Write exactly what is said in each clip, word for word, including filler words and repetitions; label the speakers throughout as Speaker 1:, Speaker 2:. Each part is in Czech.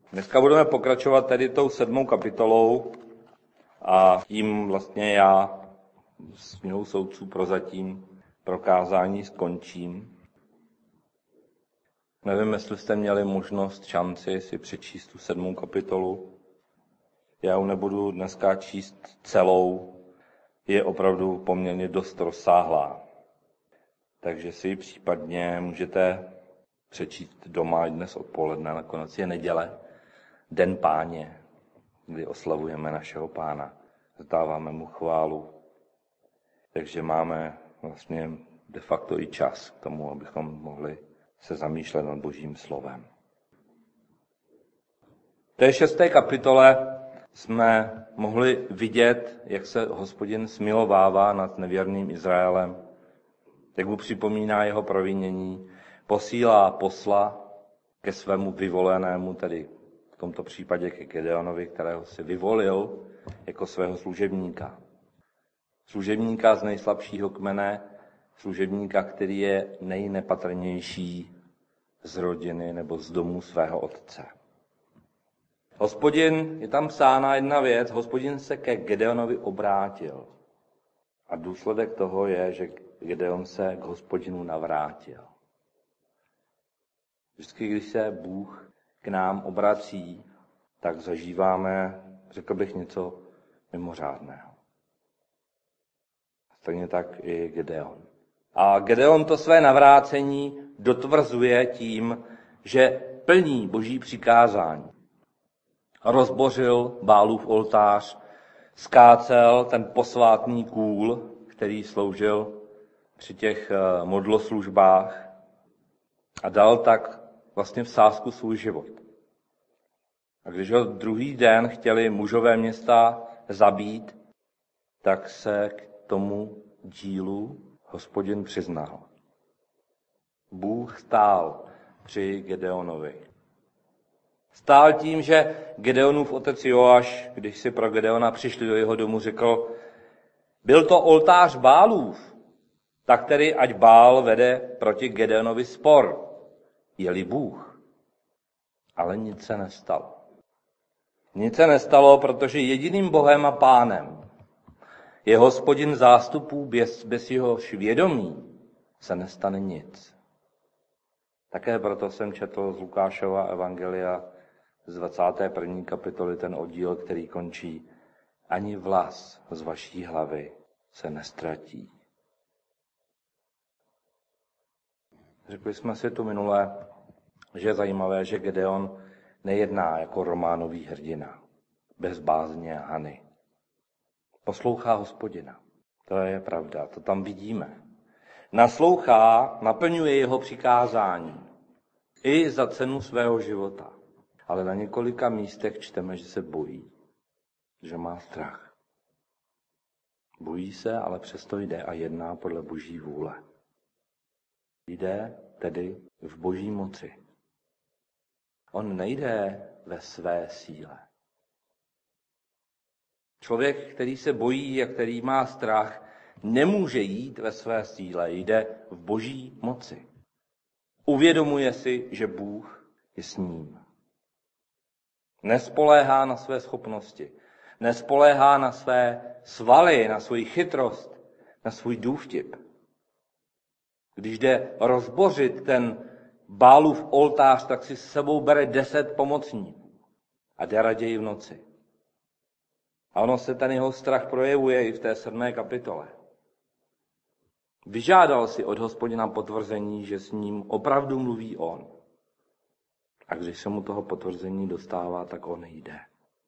Speaker 1: Dneska budeme pokračovat tedy tou sedmou kapitolou a tím vlastně já s milou soudců prozatím prokázání skončím. Nevím, jestli jste měli možnost, šanci si přečíst tu sedmou kapitolu. Já ji nebudu dneska číst celou, je opravdu poměrně dost rozsáhlá. Takže si ji případně můžete přečíst doma dnes odpoledne, nakonec je neděle, Den Páně, kdy oslavujeme našeho Pána, zdáváme mu chválu. Takže máme vlastně de facto i čas k tomu, abychom mohli se zamýšlet nad Božím slovem. V té šesté kapitole jsme mohli vidět, jak se Hospodin smilovává nad nevěrným Izraelem, jak mu připomíná jeho provinění, posílá posla ke svému vyvolenému, tedy v tomto případě ke Gedeonovi, kterého si vyvolil jako svého služebníka. Služebníka z nejslabšího kmene, služebníka, který je nejnepatrnější z rodiny nebo z domu svého otce. Hospodin, je tam psána jedna věc, Hospodin se ke Gedeonovi obrátil. A důsledek toho je, že Gedeon se k Hospodinu navrátil. Vždycky, když se Bůh k nám obrací, tak zažíváme, řekl bych, něco mimořádného. Stejně tak i Gedeon. A Gedeon to své navrácení dotvrzuje tím, že plní Boží přikázání. Rozbořil Bálův oltář, skácel ten posvátný kůl, který sloužil při těch modloslužbách a dal tak vlastně v sázku svůj život. A když ho druhý den chtěli mužové města zabít, tak se k tomu dílu Hospodin přiznal. Bůh stál při Gedeonovi. Stál tím, že Gedeonův otec Joáš, když si pro Gedeona přišli do jeho domu, řekl, byl to oltář Bálův, tak tedy ať Bál vede proti Gedeonovi spor, je-li Bůh. Ale nic se nestalo. Nic se nestalo, protože jediným Bohem a Pánem je Hospodin zástupů, bez, bez jeho vědomí se nestane nic. Také proto jsem četl z Lukášova evangelia z dvacáté první kapitoly ten oddíl, který končí ani vlas z vaší hlavy se nestratí. Řekli jsme si tu minule, že je zajímavé, že Gedeon nejedná jako románový hrdina, bez bázně a hany. Poslouchá Hospodina. To je pravda, to tam vidíme. Naslouchá, naplňuje jeho přikázání. I za cenu svého života. Ale na několika místech čteme, že se bojí. Že má strach. Bojí se, ale přesto jde a jedná podle Boží vůle. Jde tedy v Boží moci. On nejde ve své síle. Člověk, který se bojí a který má strach, nemůže jít ve své síle, jde v Boží moci. Uvědomuje si, že Bůh je s ním. Nespoléhá na své schopnosti, nespoléhá na své svaly, na svoji chytrost, na svůj důvtip. Když jde rozbořit ten Bálův oltář, tak si s sebou bere deset pomocníků a jde raději v noci. A ono se ten jeho strach projevuje i v té sedmé kapitole. Vyžádal si od Hospodina potvrzení, že s ním opravdu mluví on. A když se mu toho potvrzení dostává, tak on jde.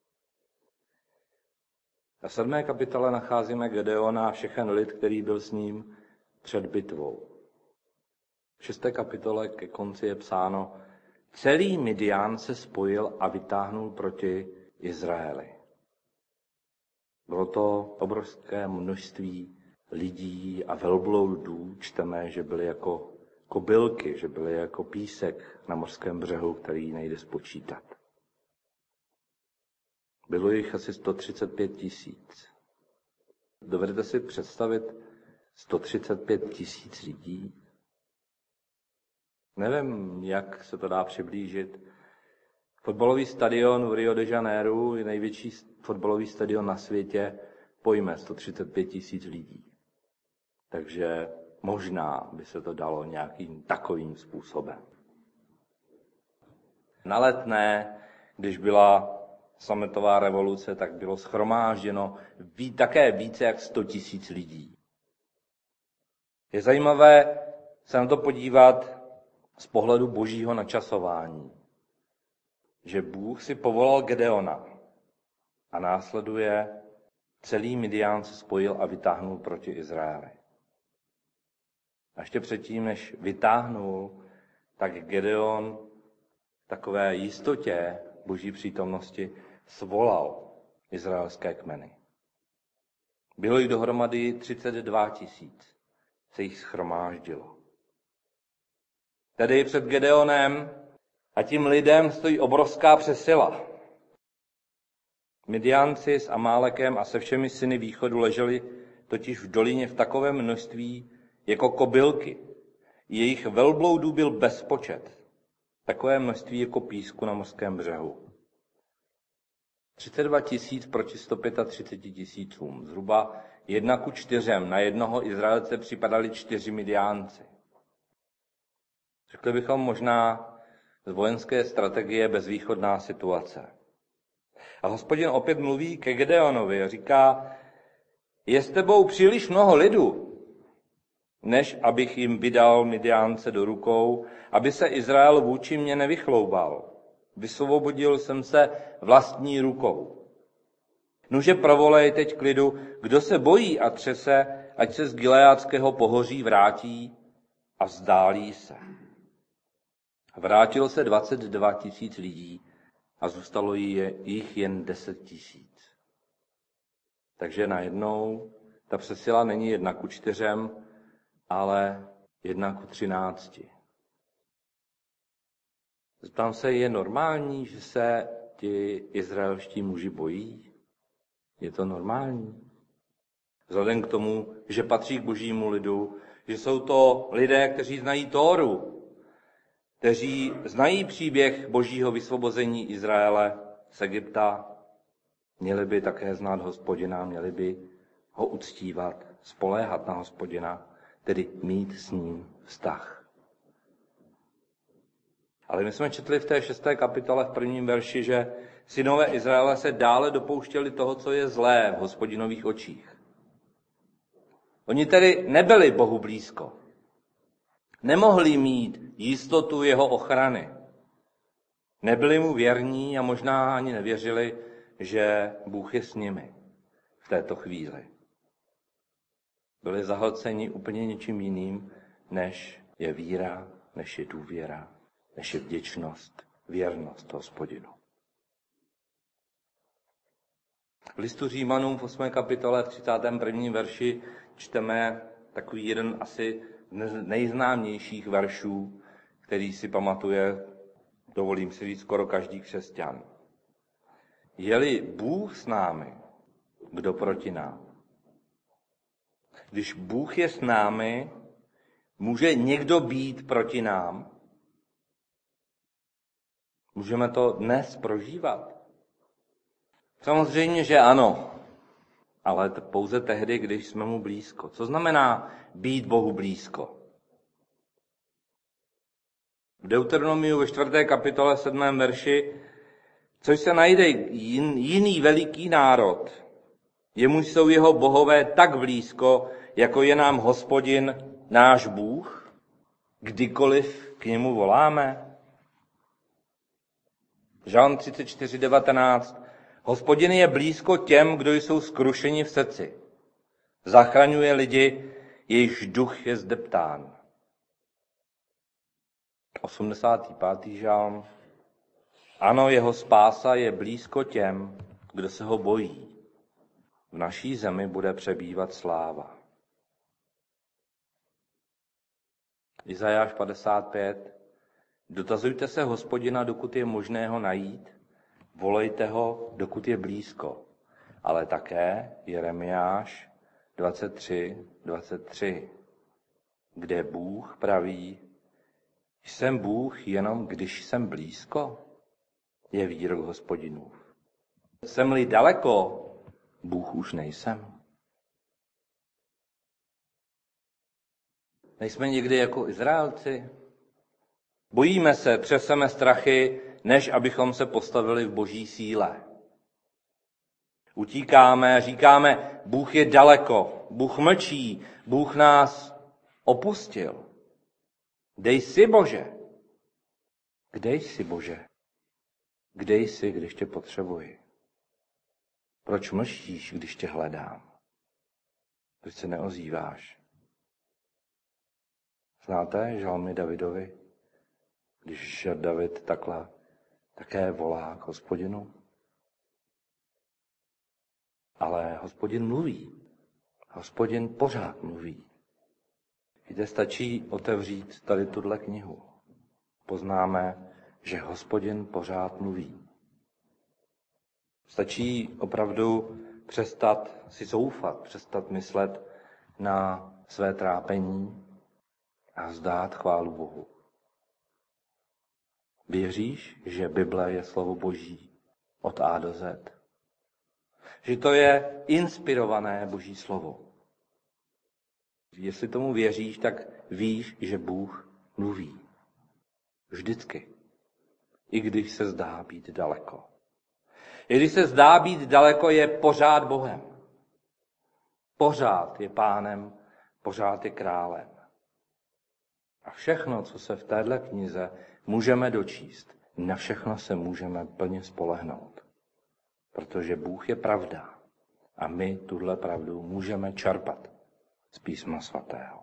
Speaker 1: V sedmé kapitole nacházíme Gedeona a všechen lid, který byl s ním před bitvou. V šesté kapitole ke konci je psáno, celý Midian se spojil a vytáhnul proti Izraeli. Bylo to obrovské množství lidí a velbloudů. Čteme, že byly jako kobylky, že byly jako písek na mořském břehu, který nejde spočítat. Bylo jich asi sto třicet pět tisíc. Dovedete si představit sto třicet pět tisíc lidí? Nevím, jak se to dá přiblížit. Fotbalový stadion v Rio de Janeiro je největší fotbalový stadion na světě, pojme sto třicet pět tisíc lidí. Takže možná by se to dalo nějakým takovým způsobem. Na Letné, když byla sametová revoluce, tak bylo shromážděno ví, také více jak sto tisíc lidí. Je zajímavé se na to podívat z pohledu božího načasování, že Bůh si povolal Gedeona a následuje celý Midian se spojil a vytáhnul proti Izraeli. A ještě předtím, než vytáhnul, tak Gedeon v takové jistotě boží přítomnosti svolal izraelské kmeny. Bylo jich dohromady třicet dva tisíc, se jich shromáždilo. Tedy před Gedeonem a tím lidem stojí obrovská přesila. Midianci s Amálekem a se všemi syny východu leželi totiž v dolině v takovém množství jako kobylky. Jejich velbloudů byl bezpočet. Takové množství jako písku na mořském břehu. třicet dva tisíc proti sto třicet pět tisícům. Zhruba jedna ku čtyřem. Na jednoho Izraelce připadali čtyři Midiánci. Řekli bychom možná z vojenské strategie bezvýchodná situace. A Hospodin opět mluví ke Gedeonovi a říká, je s tebou příliš mnoho lidu, než abych jim vydal Midiánce do rukou, aby se Izrael vůči mě nevychloubal. Vysvobodil jsem se vlastní rukou. Nuže provolej teď k lidu, kdo se bojí a třese, ať se z Gileádského pohoří vrátí a vzdálí se. Vrátilo se dvacet dva tisíc lidí a zůstalo jich jen deset tisíc. Takže najednou ta přesila není jedna ku čtyřem, ale jedna ku třinácti. Zeptám se, je normální, že se ti izraelští muži bojí? Je to normální? Vzhledem k tomu, že patří k božímu lidu, že jsou to lidé, kteří znají Tóru, kteří znají příběh božího vysvobození Izraele z Egypta, měli by také znát Hospodina, měli by ho uctívat, spoléhat na Hospodina, tedy mít s ním vztah. Ale my jsme četli v té šesté kapitole v prvním verši, že synové Izraele se dále dopouštěli toho, co je zlé v Hospodinových očích. Oni tedy nebyli Bohu blízko. Nemohli mít jistotu jeho ochrany. Nebyli mu věrní a možná ani nevěřili, že Bůh je s nimi v této chvíli. Byli zahlceni úplně něčím jiným, než je víra, než je důvěra, než je vděčnost, věrnost Hospodinu. V listu Římanům v osmé kapitole v třicátém prvním verši čteme takový jeden asi nejznámějších veršů, který si pamatuje, dovolím si říct, skoro každý křesťan. Je-li Bůh s námi, kdo proti nám? Když Bůh je s námi, může někdo být proti nám? Můžeme to dnes prožívat? Samozřejmě, že ano, ale pouze tehdy, když jsme mu blízko. Co znamená být Bohu blízko? V Deuteronomiu ve čtvrté kapitole sedmém verši, což se najde jin, jiný veliký národ, jemu jsou jeho bohové tak blízko, jako je nám Hospodin náš Bůh, kdykoliv k němu voláme. Žalm třicet čtyři devatenáct. Hospodin je blízko těm, kdo jsou skrušeni v srdci. Zachraňuje lidi, jejichž duch je zdeptán. osmdesátý pátý žalm. Ano, jeho spása je blízko těm, kdo se ho bojí. V naší zemi bude přebývat sláva. Izajáš padesát pět. Dotazujte se Hospodina, dokud je možné ho najít. Volejte ho, dokud je blízko. Ale také Jeremiáš dvacet tři dvacet tři, kde Bůh praví, jsem Bůh jenom, když jsem blízko? je výrok Hospodinův. Jsem-li daleko, Bůh už nejsem. Nejsme někdy jako Izraelci? Bojíme se, třeseme strachy, než abychom se postavili v boží síle. Utíkáme, říkáme, Bůh je daleko, Bůh mlčí, Bůh nás opustil. Kde jsi, Bože? Kde jsi, Bože? Kde jsi, když tě potřebuji? Proč mlčíš, když tě hledám? Proč se neozýváš? Znáte žalmy Davidovi? Když David takhle také volá k Hospodinu? Ale Hospodin mluví. Hospodin pořád mluví. Víte, stačí otevřít tady tuhle knihu. Poznáme, že Hospodin pořád mluví. Stačí opravdu přestat si zoufat, přestat myslet na své trápení a vzdát chválu Bohu. Věříš, že Bible je slovo Boží od A do Z? Že to je inspirované Boží slovo. Jestli tomu věříš, tak víš, že Bůh mluví. Vždycky. I když se zdá být daleko. I když se zdá být daleko, je pořád Bohem. Pořád je pánem, pořád je králem. A všechno, co se v téhle knize můžeme dočíst, na všechno se můžeme plně spolehnout. Protože Bůh je pravda a my tuhle pravdu můžeme čerpat z Písma svatého.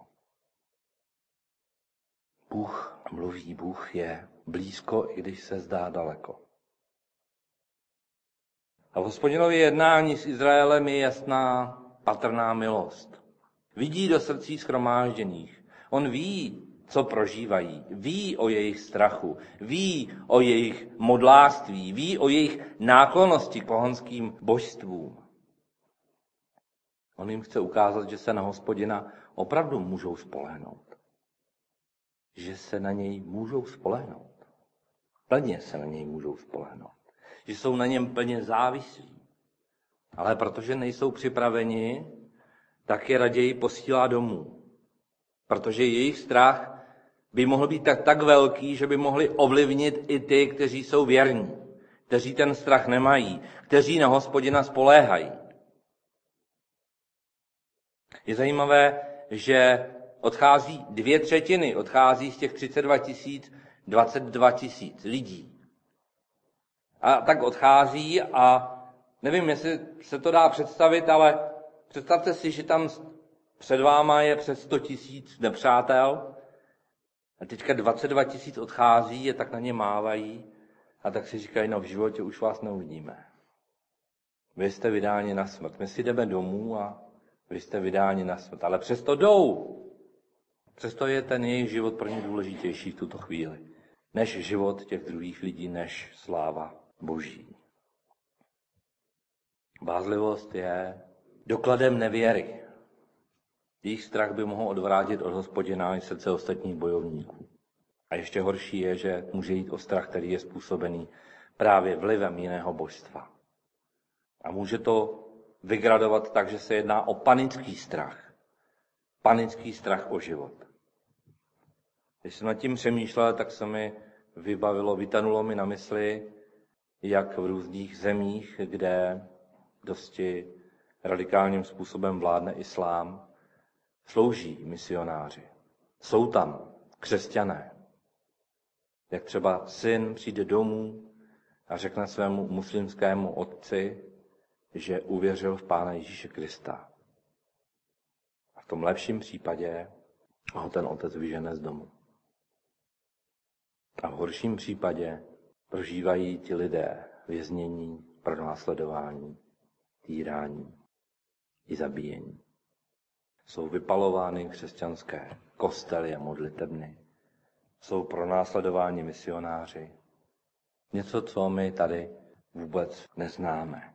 Speaker 1: Bůh mluví, Bůh je blízko, i když se zdá daleko. A v Hospodinově jednání s Izraelem je jasná patrná milost. Vidí do srdcí shromážděných. On ví, co prožívají. Ví o jejich strachu. Ví o jejich modlářství. Ví o jejich náklonnosti k pohanským božstvům. On jim chce ukázat, že se na Hospodina opravdu můžou spolehnout. Že se na něj můžou spolehnout. Plně se na něj můžou spolehnout. Že jsou na něm plně závislí. Ale protože nejsou připraveni, tak je raději posílá domů. Protože jejich strach by mohl být tak, tak velký, že by mohli ovlivnit i ty, kteří jsou věrní, kteří ten strach nemají, kteří na Hospodina spoléhají. Je zajímavé, že odchází dvě třetiny, odchází z těch třicet dva tisíc, dvacet dva tisíc lidí. A tak odchází a nevím, jestli se to dá představit, ale představte si, že tam před váma je přes sto tisíc nepřátel a teďka dvacet dva tisíc odchází, je tak na ně mávají a tak si říkají, no v životě už vás neuvidíme. Vy jste vydáni na smrt. My si jdeme domů a vy jste vydáni na smrt. Ale přesto jdou. Přesto je ten jejich život pro ně důležitější v tuto chvíli, než život těch druhých lidí, než sláva Boží. Bázlivost je dokladem nevěry. Jejich strach by mohl odvrátit od Hospodina i srdce ostatních bojovníků. A ještě horší je, že může jít o strach, který je způsobený právě vlivem jiného božstva. A může to vygradovat tak, že se jedná o panický strach. Panický strach o život. Když jsem nad tím přemýšlel, tak se mi vybavilo, vytanulo mi na mysli, jak v různých zemích, kde dosti radikálním způsobem vládne islám, slouží misionáři. Jsou tam křesťané. Jak třeba syn přijde domů a řekne svému muslimskému otci, že uvěřil v Pána Ježíše Krista. A v tom lepším případě ho ten otec vyžene z domu. A v horším případě prožívají ti lidé věznění, pronásledování, týrání i zabíjení. Jsou vypalovány křesťanské kostely a modlitebny. Jsou pronásledováni misionáři. Něco, co my tady vůbec neznáme.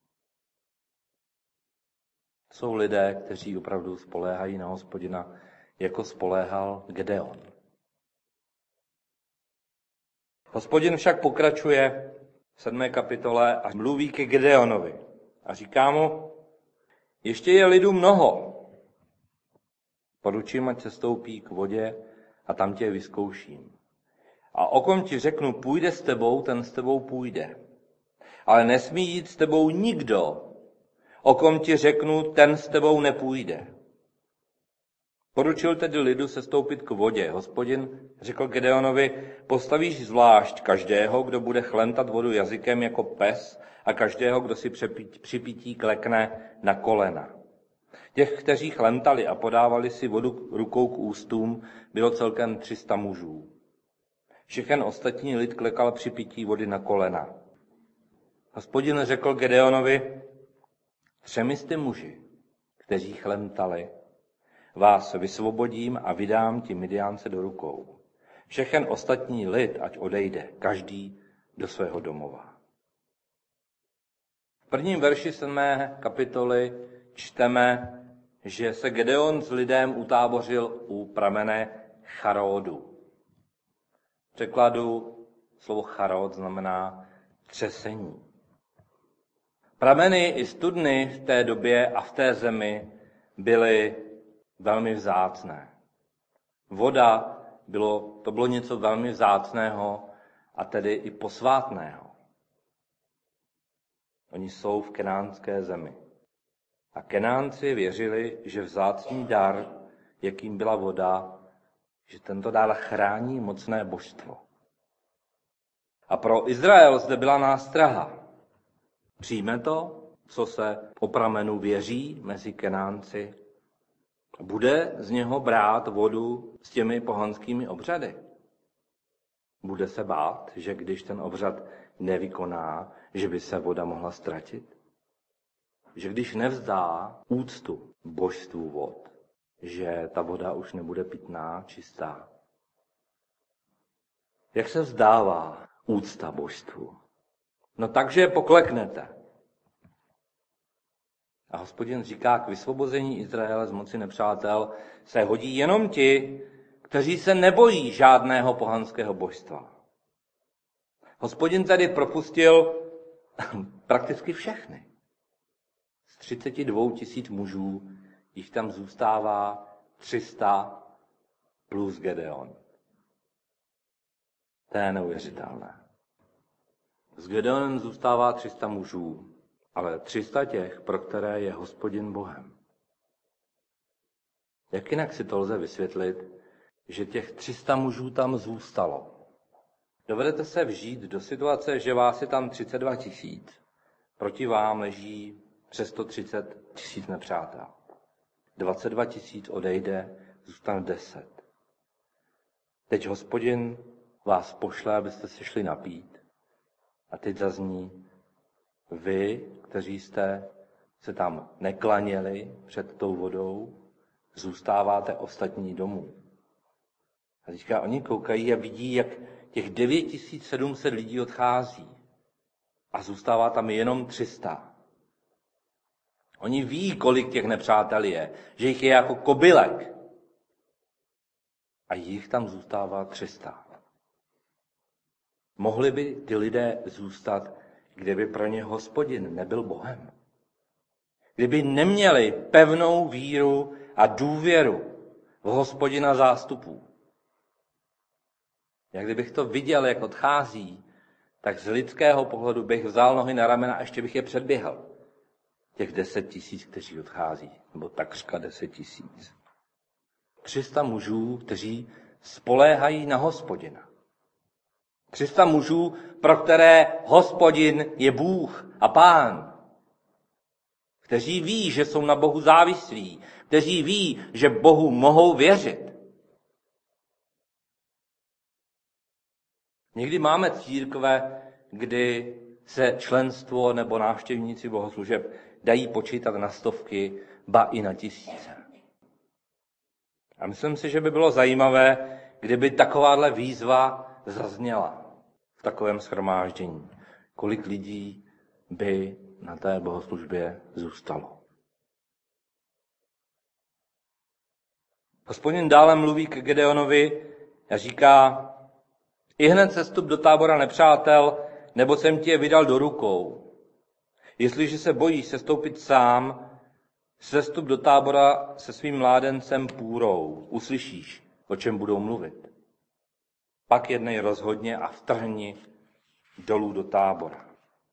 Speaker 1: Jsou lidé, kteří opravdu spoléhají na Hospodina, jako spoléhal Gedeon. Hospodin však pokračuje v sedmé kapitole a mluví ke Gedeonovi. A říká mu, ještě je lidu mnoho. Poručím, ať se stoupí k vodě a tam tě vyzkouším. A o kom ti řeknu, půjde s tebou, ten s tebou půjde. Ale nesmí jít s tebou nikdo, o kom ti řeknu, ten s tebou nepůjde. Poručil tedy lidu se stoupit k vodě. Hospodin řekl Gedeonovi, postavíš zvlášť každého, kdo bude chlentat vodu jazykem jako pes a každého, kdo si při pití klekne na kolena. Těch, kteří chlentali a podávali si vodu rukou k ústům, bylo celkem tři sta mužů. Všechen ostatní lid klekal při pití vody na kolena. Hospodin řekl Gedeonovi, třemi sty muži, kteří chlentali, vás vysvobodím a vydám ti Midiánce do rukou. Všechen ostatní lid, ať odejde, každý do svého domova. V prvním verši sedmé kapitoly čteme, že se Gedeon s lidem utábořil u pramene Charódu. V překladu slovo Charod znamená třesení. Prameny i studny v té době a v té zemi byly velmi vzácné. Voda, bylo, to bylo něco velmi vzácného a tedy i posvátného. Oni jsou v kenánské zemi. A Kenánci věřili, že vzácný dar, jakým byla voda, že tento dar chrání mocné božstvo. A pro Izrael zde byla nástraha. Přijme to, co se o pramenu věří mezi Kenánci? Bude z něho brát vodu s těmi pohanskými obřady? Bude se bát, že když ten obřad nevykoná, že by se voda mohla ztratit? Že když nevzdá úctu božstvu vod, že ta voda už nebude pitná, čistá? Jak se vzdává úcta božstvu? No takže pokleknete. A Hospodin říká, k vysvobození Izraele z moci nepřátel se hodí jenom ti, kteří se nebojí žádného pohanského božstva. Hospodin tedy propustil prakticky všechny. Z třicet dva tisíc mužů jich tam zůstává tři sta plus Gedeon. To je neuvěřitelné. S Gedeonem zůstává tři sta mužů, ale tři sta těch, pro které je Hospodin Bohem. Jak jinak si to lze vysvětlit, že těch tři sta mužů tam zůstalo? Dovedete se vžít do situace, že vás je tam třicet dva tisíc, proti vám leží přes sto třicet tisíc nepřátel. dvacet dva tisíc odejde, zůstane deset. Teď Hospodin vás pošle, abyste se šli napít. A teď zazní, vy, kteří jste se tam neklaněli před tou vodou, zůstáváte ostatní domů. A teďka oni koukají a vidí, jak těch devět tisíc sedm set lidí odchází. A zůstává tam jenom tři sta. Oni ví, kolik těch nepřátel je, že jich je jako kobylek. A jich tam zůstává tři sta. Mohli by ty lidé zůstat, kdyby pro ně Hospodin nebyl Bohem. Kdyby neměli pevnou víru a důvěru v Hospodina zástupů. Jak kdybych to viděl, jak odchází, tak z lidského pohledu bych vzal nohy na ramena a ještě bych je předběhl. Těch deset tisíc, kteří odchází, nebo takřka deset tisíc. tři sta mužů, kteří spoléhají na Hospodina. tři sta mužů, pro které Hospodin je Bůh a Pán. Kteří ví, že jsou na Bohu závislí. Kteří ví, že Bohu mohou věřit. Někdy máme církve, kdy se členstvo nebo návštěvníci bohoslužeb dají počítat na stovky, ba i na tisíce. A myslím si, že by bylo zajímavé, kdyby takováhle výzva zazněla v takovém shromáždění. Kolik lidí by na té bohoslužbě zůstalo. Hospodin dále mluví k Gedeonovi a říká, ihned sestup do tábora nepřátel nebo jsem ti je vydal do rukou. Jestliže se bojíš sestoupit sám, sestup do tábora se svým mládencem půrou. Uslyšíš, o čem budou mluvit. Pak jednej rozhodně a vtrhni dolů do tábora.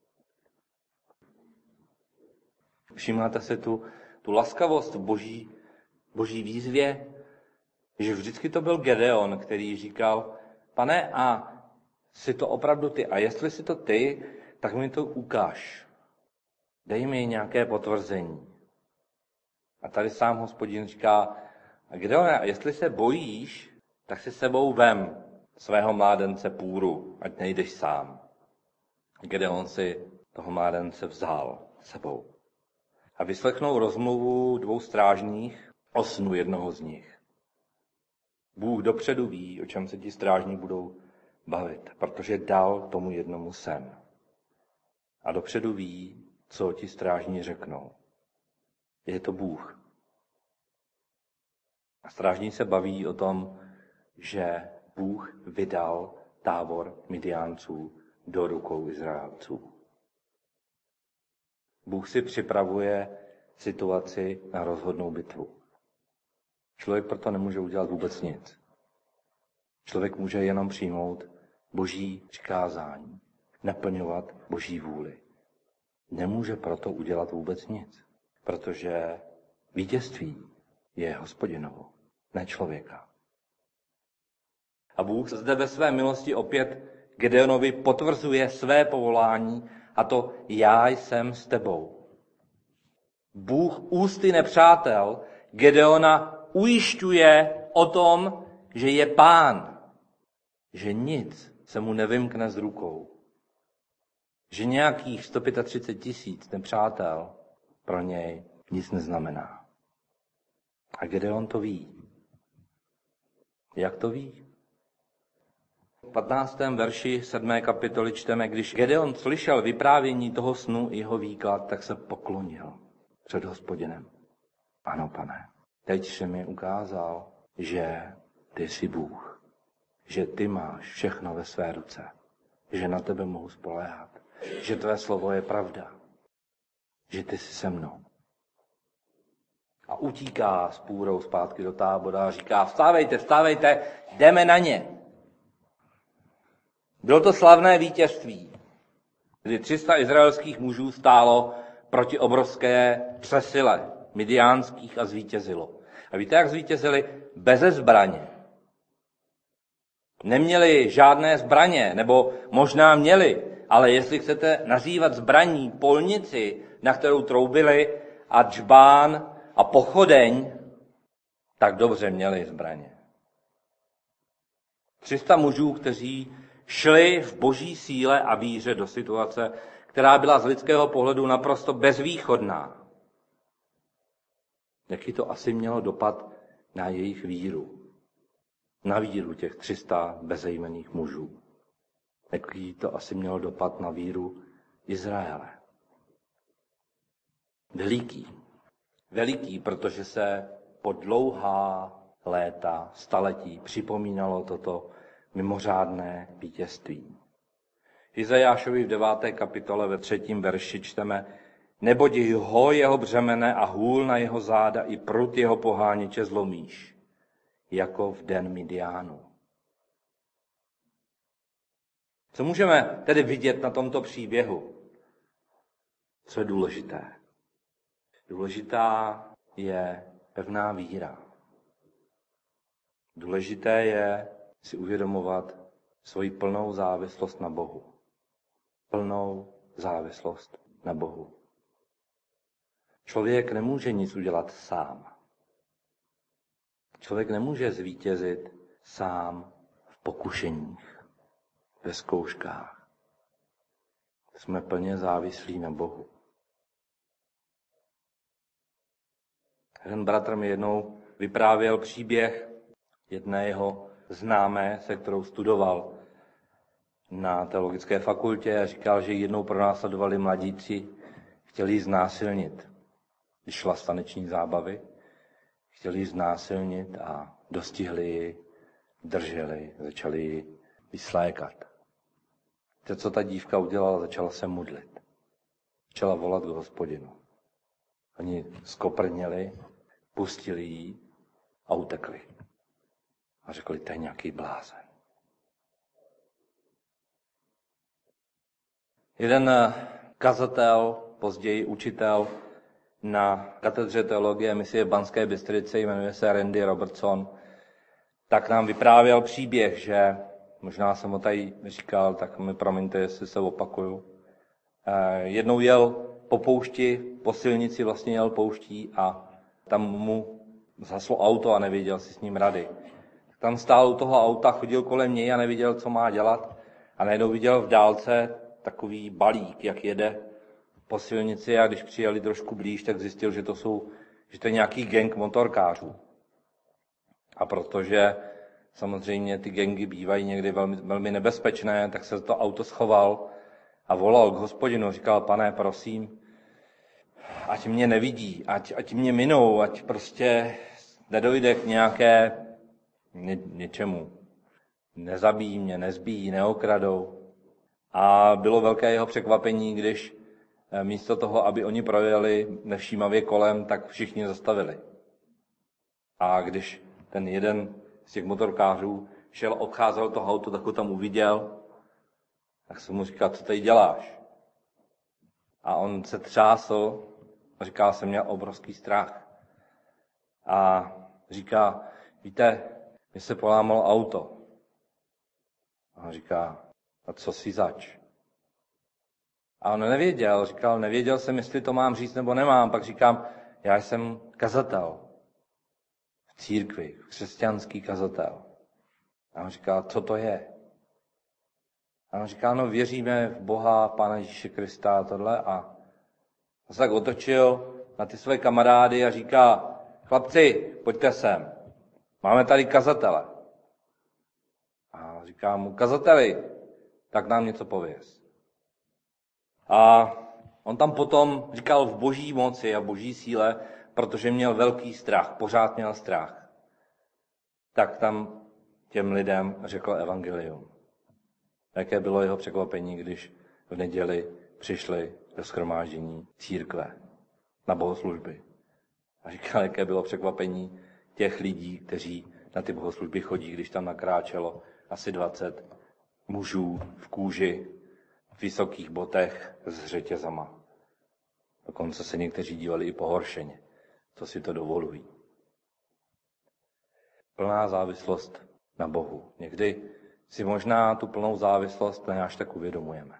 Speaker 1: Všimnáte si tu, tu laskavost v boží, boží výzvě, že vždycky to byl Gedeon, který říkal, pane, a jsi to opravdu ty? A jestli jsi to ty, tak mi to ukáž. Dej mi nějaké potvrzení. A tady sám Hospodin říká, Gedeone, a jestli se bojíš, tak si sebou vem svého mládence půru, ať nejdeš sám. Gedeon si toho mládence vzal sebou. A vyslechnul rozmluvu dvou strážných o snu jednoho z nich. Bůh dopředu ví, o čem se ti strážní budou bavit, protože dal tomu jednomu sen. A dopředu ví, co ti strážní řeknou. Je to Bůh. A strážní se baví o tom, že Bůh vydal tábor Midiánců do rukou Izraelců. Bůh si připravuje situaci na rozhodnou bitvu. Člověk proto nemůže udělat vůbec nic. Člověk může jenom přijmout boží přikázání, naplňovat boží vůli. Nemůže proto udělat vůbec nic, protože vítězství je Hospodinovo, ne člověka. A Bůh zde ve své milosti opět Gedeonovi potvrzuje své povolání, a to já jsem s tebou. Bůh ústy nepřátel Gedeona ujišťuje o tom, že je Pán, že nic se mu nevymkne z rukou, že nějakých sto třicet pět tisíc nepřátel pro něj nic neznamená. A Gedeon to ví. Jak to ví? V patnáctém verši sedmé kapitoly čteme, když Gedeon slyšel vyprávění toho snu i jeho výklad, tak se poklonil před Hospodinem. Ano, pane, teď jsi mi ukázal, že ty jsi Bůh, že ty máš všechno ve své ruce, že na tebe mohu spoléhat, že tvé slovo je pravda, že ty jsi se mnou. A utíká s půrou zpátky do tábora a říká, vstávejte, vstávejte, jdeme na ně. Bylo to slavné vítězství, kdy tři sta izraelských mužů stálo proti obrovské přesile midiánských a zvítězilo. A víte, jak zvítězili? Beze zbraně. Neměli žádné zbraně, nebo možná měli, ale jestli chcete nazývat zbraní polnici, na kterou troubili, a džbán a pochodeň, tak dobře měli zbraně. tři sta mužů, kteří šli v boží síle a víře do situace, která byla z lidského pohledu naprosto bezvýchodná. Jaký to asi mělo dopad na jejich víru? Na víru těch tři sta bezejmenných mužů. Jaký to asi mělo dopad na víru Izraele? Veliký. Veliký, protože se po dlouhá léta, staletí připomínalo toto mimořádné vítězství. V Izajášovi v deváté kapitole ve třetím verši čteme, neboť ho jeho břemene a hůl na jeho záda i prut jeho poháněče zlomíš, jako v den Midiánu. Co můžeme tedy vidět na tomto příběhu? Co je důležité? Důležitá je pevná víra. Důležité je si uvědomovat svoji plnou závislost na Bohu. Plnou závislost na Bohu. Člověk nemůže nic udělat sám. Člověk nemůže zvítězit sám v pokušeních, ve zkouškách. Jsme plně závislí na Bohu. Jeden bratr mi jednou vyprávěl příběh jedné jeho známé, se kterou studoval na teologické fakultě, a říkal, že jednou pronásledovali mladíci, chtěli ji znásilnit. Když šla z taneční zábavy, chtěli ji znásilnit a dostihli ji, drželi, začali ji vyslékat. Víte, co ta dívka udělala? Začala se modlit. Začala volat k Hospodinu. Oni skoprněli, pustili ji a utekli. A řekli, to je nějaký blázen. Jeden kazatel, později učitel na katedře teologie misie v Banské Bystrici, jmenuje se Randy Robertson, tak nám vyprávěl příběh, že, možná jsem ho tady říkal, tak mi promiňte, jestli se opakuju. Jednou jel po poušti, po silnici vlastně jel pouští a tam mu zhaslo auto a nevěděl si s ním rady. Tam stál u toho auta, chodil kolem něj a nevěděl, co má dělat. A najednou viděl v dálce takový balík, jak jede po silnici, a když přijeli trošku blíž, tak zjistil, že to jsou, že to je nějaký gang motorkářů. A protože samozřejmě ty gangy bývají někdy velmi, velmi nebezpečné, tak se to auto schoval a volal k Hospodinu. Říkal, pane, prosím, ať mě nevidí, ať, ať mě minou, ať prostě nedojde k nějaké ně, něčemu. Nezabijí mě, nezbijí, neokradou. A bylo velké jeho překvapení, když místo toho, aby oni projeli nevšímavě kolem, tak všichni zastavili. A když ten jeden z těch motorkářů šel, obcházel to auto, tak ho tam uviděl, tak se mu říkal, co tady děláš? A on se třásl, říkal, jsem měl obrovský strach. A říká, víte, mi se polámalo auto. A on říká, a co si zač? A on nevěděl, říkal, nevěděl jsem, jestli to mám říct nebo nemám. Pak říkám, já jsem kazatel v církvi, křesťanský kazatel. A on říká, co to je? A on říká, no věříme v Boha, Pána Ježíše Krista a tohle. A on se tak otočil na ty své kamarády a říká, chlapci, pojďte sem, máme tady kazatele. A říká mu, kazateli, tak nám něco pověz. A on tam potom říkal v boží moci a boží síle, protože měl velký strach, pořád měl strach. Tak tam těm lidem řekl evangelium. Jaké bylo jeho překvapení, když v neděli přišli do shromáždění církve na bohoslužby. A říkal, jaké bylo překvapení těch lidí, kteří na ty bohoslužby chodí, když tam nakráčelo asi dvacet mužů v kůži, v vysokých botech s řetězama. Dokonce se někteří dívali i pohoršeně, co si to dovolují. Plná závislost na Bohu. Někdy si možná tu plnou závislost ne až tak uvědomujeme.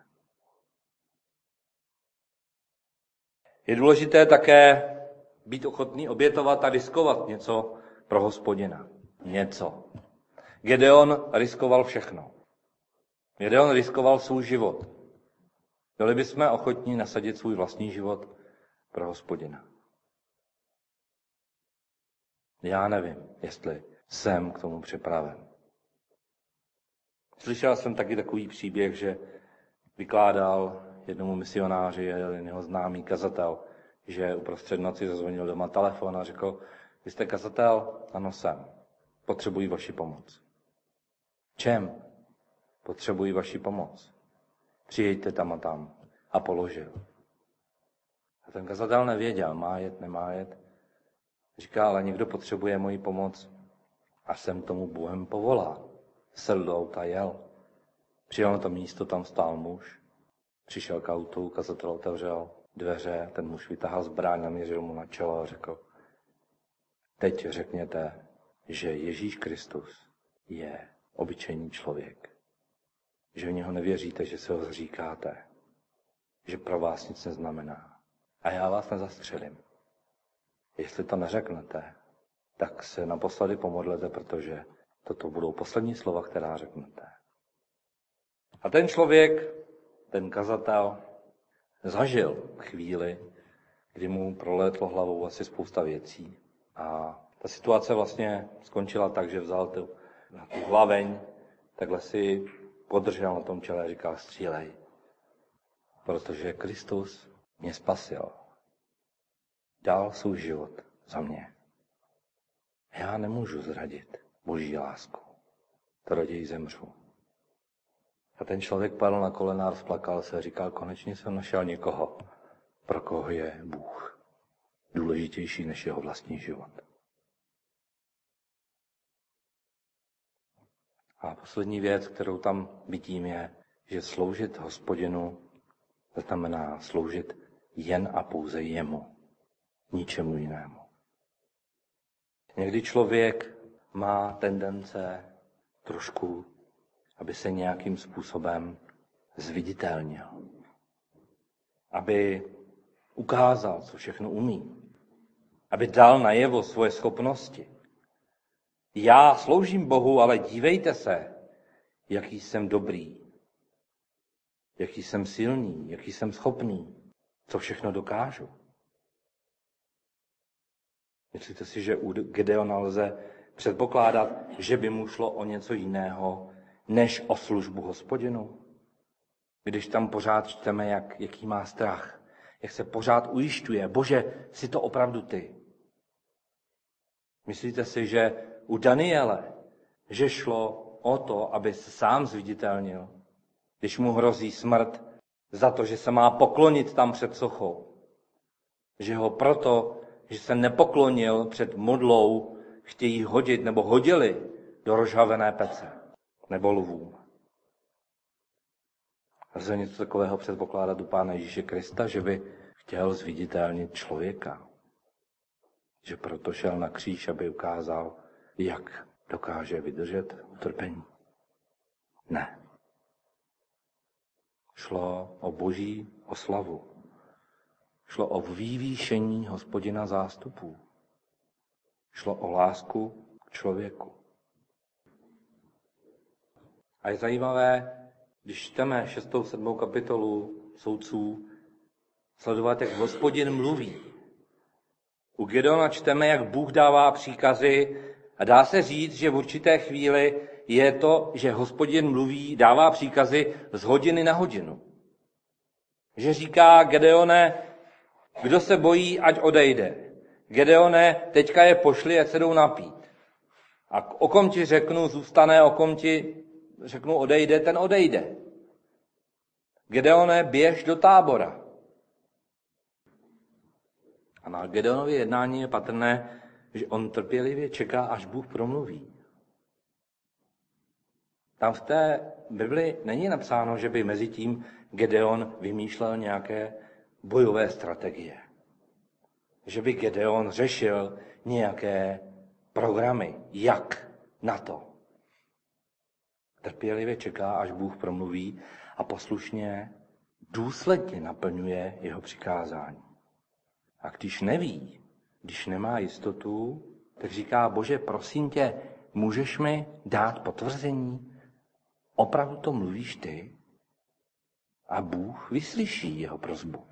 Speaker 1: Je důležité také být ochotný obětovat a riskovat něco pro Hospodina. Něco. Gedeon riskoval všechno. Gedeon riskoval svůj život. Byli bychom ochotní nasadit svůj vlastní život pro Hospodina. Já nevím, jestli jsem k tomu připraven. Slyšel jsem taky takový příběh, že vykládal jednomu misionáři, jeho známý kazatel, že uprostřed noci zazvonil doma telefon a řekl, vy jste kazatel? Ano, jsem. Potřebuji vaši pomoc. Čem? Potřebuji vaši pomoc. Přijeďte tam a tam. A položil. A ten kazatel nevěděl, má jet, nemá jet. Říká, ale někdo potřebuje moji pomoc. A jsem tomu Bohem povolal. Sedl do auta, jel. Přijel na to místo, tam stál muž. Přišel k autu, kazatel otevřel dveře, ten muž vytáhl zbraň, naměřil mu na čelo a řekl, teď řekněte, že Ježíš Kristus je obyčejný člověk. Že v něho nevěříte, že se ho zříkáte. Že pro vás nic neznamená. A já vás nezastřelím. Jestli to neřeknete, tak se naposledy pomodlete, protože toto budou poslední slova, která řeknete. A ten člověk, ten kazatel, zažil chvíli, kdy mu prolétlo hlavou asi spousta věcí. A ta situace vlastně skončila tak, že vzal tu, tu hlaveň, takhle si podržel na tom čele a říkal, střílej. Protože Kristus mě spasil. Dal svůj život za mě. Já nemůžu zradit Boží lásku. To raději zemřu. A ten člověk padl na kolena, rozplakal se a říkal, konečně jsem našel někoho, pro koho je Bůh důležitější než jeho vlastní život. A poslední věc, kterou tam vidím, je, že sloužit Hospodinu znamená sloužit jen a pouze jemu, ničemu jinému. Někdy člověk má tendence trošku, aby se nějakým způsobem zviditelnil. Aby ukázal, co všechno umí. Aby dal najevo svoje schopnosti. Já sloužím Bohu, ale dívejte se, jaký jsem dobrý, jaký jsem silný, jaký jsem schopný, co všechno dokážu. Myslíte si, že u Gedeona lze předpokládat, že by mu šlo o něco jiného, než o službu Hospodinu? Když tam pořád čteme, jak, jaký má strach, jak se pořád ujišťuje, Bože, jsi to opravdu ty. Myslíte si, že u Daniele, že šlo o to, aby se sám zviditelnil, když mu hrozí smrt za to, že se má poklonit tam před sochou. Že ho proto, že se nepoklonil před modlou, chtějí hodit nebo hodili do rozžhavené pece nebo lvům. Lze něco takového předpokládat u Pána Ježíše Krista, že by chtěl zviditelnit člověka. Že proto šel na kříž, aby ukázal, jak dokáže vydržet utrpení. Ne. Šlo o boží oslavu. Šlo o vyvýšení Hospodina zástupů. Šlo o lásku k člověku. A je zajímavé, když čteme šestou, sedmou kapitolu soudců, sledovat, jak Hospodin mluví. U Gedeona čteme, jak Bůh dává příkazy a dá se říct, že v určité chvíli je to, že Hospodin mluví, dává příkazy z hodiny na hodinu. Že říká Gedeone, kdo se bojí, ať odejde. Gedeone, teďka je pošli, ať se jdou napít. A o kom ti řeknu, zůstane, o kom ti řeknu, odejde, ten odejde. Gedeone, běž do tábora. A na Gedeonově jednání je patrné, že on trpělivě čeká, až Bůh promluví. Tam v té Bibli není napsáno, že by mezi tím Gedeon vymýšlel nějaké bojové strategie. Že by Gedeon řešil nějaké programy, jak na to. Trpělivě čeká, až Bůh promluví a poslušně důsledně naplňuje jeho přikázání. A když neví, když nemá jistotu, tak říká, Bože, prosím tě, můžeš mi dát potvrzení? Opravdu to mluvíš ty? A Bůh vyslyší jeho prosbu.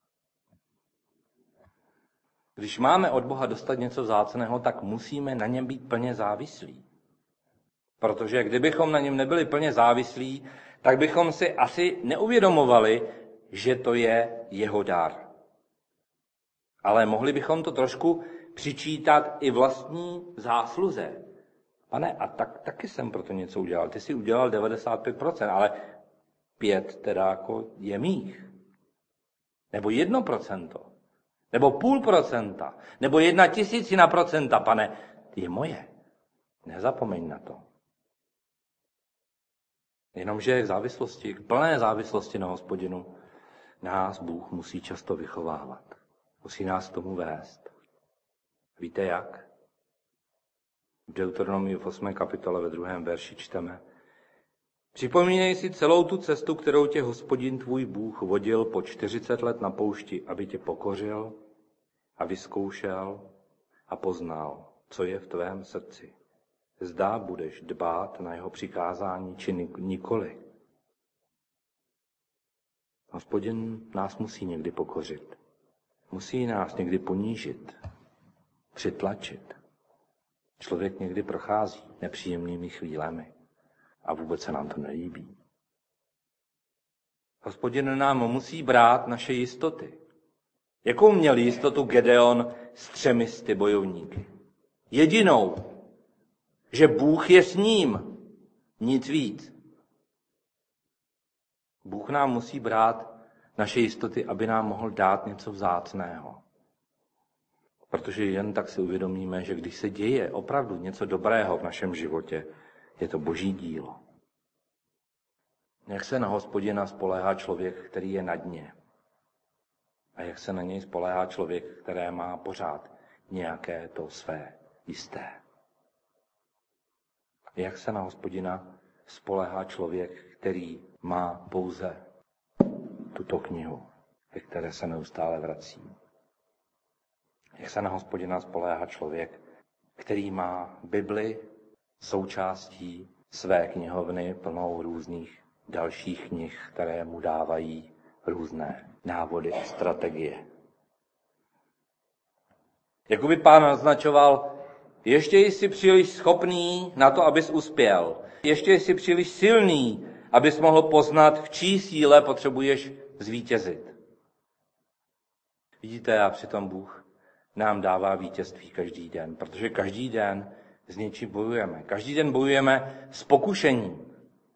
Speaker 1: Když máme od Boha dostat něco vzácného, tak musíme na něm být plně závislí. Protože kdybychom na něm nebyli plně závislí, tak bychom si asi neuvědomovali, že to je jeho dar. Ale mohli bychom to trošku přičítat i vlastní zásluze. Pane, a tak, taky jsem proto něco udělal. Ty jsi udělal devadesát pět procent, ale pět teda jako je mých. Nebo jedno procento. Nebo půl procenta. Nebo jedna tisícina procenta, pane, je moje. Nezapomeň na to. Jenomže k závislosti, k plné závislosti na Hospodinu nás Bůh musí často vychovávat. Musí nás k tomu vést. Víte jak? V Deuteronomii v osmé kapitole ve druhém verši čteme. Připomínej si celou tu cestu, kterou tě Hospodin tvůj Bůh vodil po čtyřicet let na poušti, aby tě pokořil a vyzkoušel a poznal, co je v tvém srdci. Zdá budeš dbát na jeho přikázání, či nikoli. Hospodin nás musí někdy pokořit. Musí nás někdy ponížit, přitlačit. Člověk někdy prochází nepříjemnými chvílemi a vůbec se nám to nelíbí. Hospodin nám musí brát naše jistoty. Jakou měl jistotu Gedeon s třemi sty bojovníky? Jedinou, že Bůh je s ním, nic víc. Bůh nám musí brát naše jistoty, aby nám mohl dát něco vzácného. Protože jen tak si uvědomíme, že když se děje opravdu něco dobrého v našem životě, je to Boží dílo. Jak se na Hospodina spoléhá člověk, který je na dně? A jak se na něj spoléhá člověk, který má pořád nějaké to své jisté? Jak se na Hospodina spoléhá člověk, který má pouze tuto knihu, ke které se neustále vrací? Jak se na Hospodina spoléhá člověk, který má Bibli součástí své knihovny plnou různých dalších knih, které mu dávají různé návody a strategie? Jakoby Pán naznačoval, ještě jsi příliš schopný na to, abys uspěl. Ještě jsi příliš silný, abys mohl poznat, v čí síle potřebuješ zvítězit. Vidíte, a přitom Bůh nám dává vítězství každý den, protože každý den s něčím bojujeme. Každý den bojujeme s pokušením.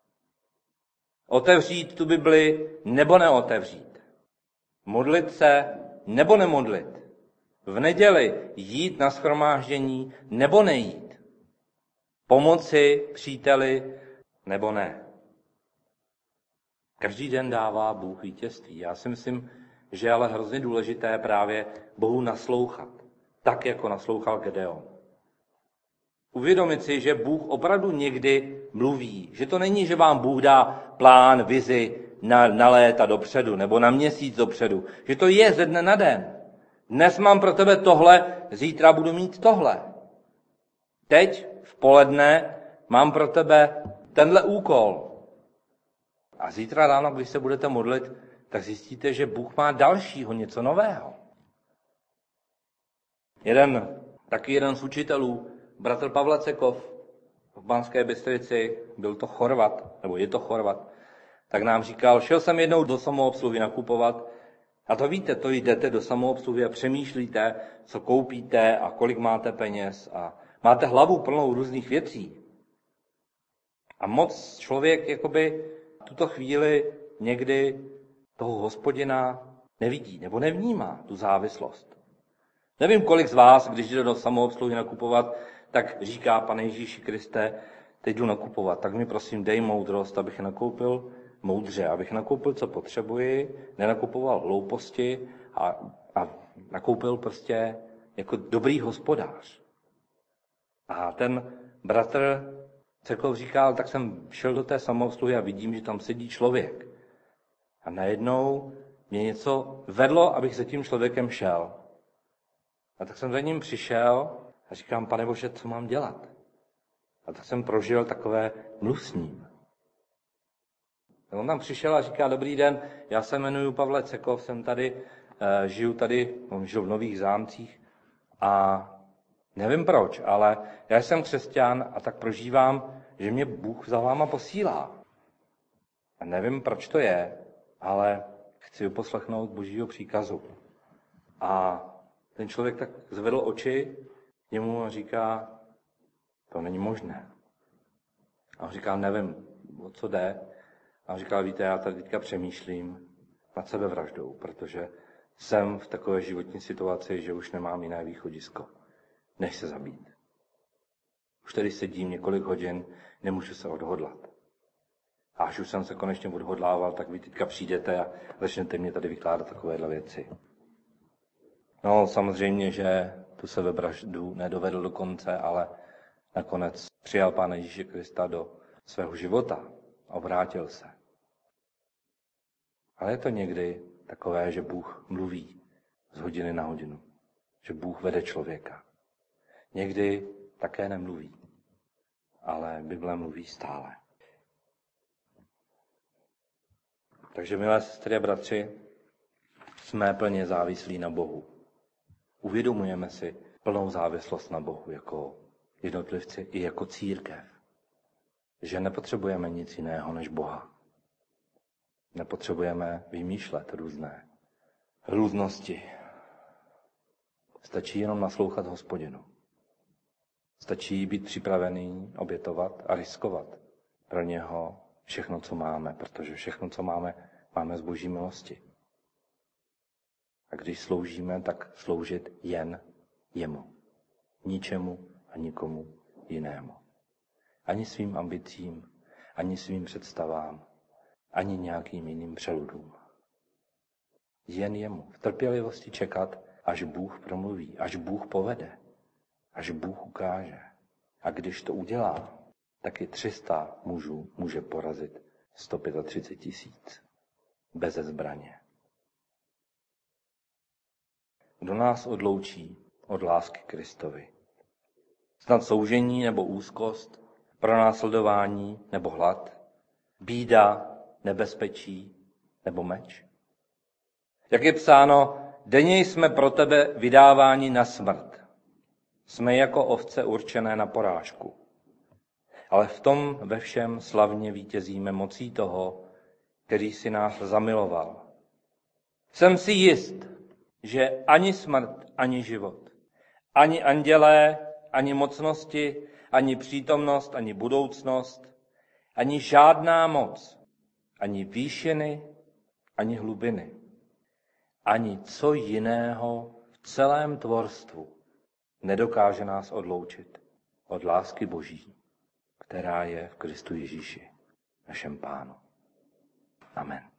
Speaker 1: Otevřít tu Bibli nebo neotevřít. Modlit se nebo nemodlit. V neděli jít na shromáždění nebo nejít. Pomoci příteli nebo ne. Každý den dává Bůh vítězství. Já si myslím, že je ale hrozně důležité právě Bohu naslouchat. Tak, jako naslouchal Gedeon. Uvědomit si, že Bůh opravdu někdy mluví. Že to není, že vám Bůh dá plán, vizi na, na léta dopředu nebo na měsíc dopředu. Že to je ze dne na den. Dnes mám pro tebe tohle, zítra budu mít tohle. Teď, v poledne, mám pro tebe tenhle úkol. A zítra ráno, když se budete modlit, tak zjistíte, že Bůh má dalšího, něco nového. Jeden, taky jeden z učitelů, bratr Pavle Cekov v Banské Bystrici, byl to Chorvat, nebo je to Chorvat, tak nám říkal, šel jsem jednou do samoobsluhy nakupovat a to víte, to jdete do samoobsluhy a přemýšlíte, co koupíte a kolik máte peněz a máte hlavu plnou různých věcí. A moc člověk jakoby v tuto chvíli někdy toho Hospodina nevidí nebo nevnímá tu závislost. Nevím, kolik z vás, když jde do samoobsluhy nakupovat, tak říká, Pane Ježíši Kriste, teď jdu nakupovat, tak mi prosím dej moudrost, abych nakoupil moudře, abych nakoupil, co potřebuji, nenakupoval hlouposti a, a nakoupil prostě jako dobrý hospodář. A ten bratr Cekov říkal, tak jsem šel do té samoobsluhy a vidím, že tam sedí člověk. A najednou mě něco vedlo, abych za tím člověkem šel. A tak jsem za ním přišel a říkám, Pane Bože, co mám dělat? A tak jsem prožil takové mluv s ním. A on tam přišel a říká, dobrý den, já se jmenuji Pavle Cekov, jsem tady, žiju tady, on žil v Nových Zámcích a nevím proč, ale já jsem křesťan a tak prožívám, že mě Bůh za váma posílá. A nevím, proč to je, ale chci uposlechnout Božího příkazu. A ten člověk tak zvedl oči k němu a říká, to není možné. A on říká, nevím, o co jde. A on říká, víte, já tady teďka přemýšlím nad sebevraždou, protože jsem v takové životní situaci, že už nemám jiné východisko, než se zabít. Už tady sedím několik hodin, nemůžu se odhodlat. A až už jsem se konečně odhodlával, tak vy teďka přijdete a začnete mě tady vykládat takovéhle věci. No, samozřejmě, že tu sebevraždu nedovedl do konce, ale nakonec přijal Pána Ježíše Krista do svého života a obrátil se. Ale je to někdy takové, že Bůh mluví z hodiny na hodinu. Že Bůh vede člověka. Někdy také nemluví, ale Bible mluví stále. Takže, milé sestry a bratři, jsme plně závislí na Bohu. Uvědomujeme si plnou závislost na Bohu jako jednotlivci i jako církev. Že nepotřebujeme nic jiného než Boha. Nepotřebujeme vymýšlet různé různosti. Stačí jenom naslouchat Hospodinu. Stačí být připravený obětovat a riskovat pro něho všechno, co máme, protože všechno, co máme, máme z Boží milosti. A když sloužíme, tak sloužit jen jemu. Ničemu a nikomu jinému. Ani svým ambicím, ani svým představám, ani nějakým jiným přeludům. Jen jemu. V trpělivosti čekat, až Bůh promluví, až Bůh povede, až Bůh ukáže. A když to udělá, tak i tři sta mužů může porazit sto třicet pět tisíc. Beze zbraně. Kdo nás odloučí od lásky Kristovi? Snad soužení nebo úzkost, pronásledování nebo hlad, bída, nebezpečí nebo meč? Jak je psáno, denně jsme pro tebe vydáváni na smrt. Jsme jako ovce určené na porážku. Ale v tom ve všem slavně vítězíme mocí toho, který si nás zamiloval. Jsem si jist, že ani smrt, ani život, ani andělé, ani mocnosti, ani přítomnost, ani budoucnost, ani žádná moc, ani výšiny, ani hlubiny, ani co jiného v celém tvorstvu nedokáže nás odloučit od lásky Boží, která je v Kristu Ježíši, našem Pánu. Amen.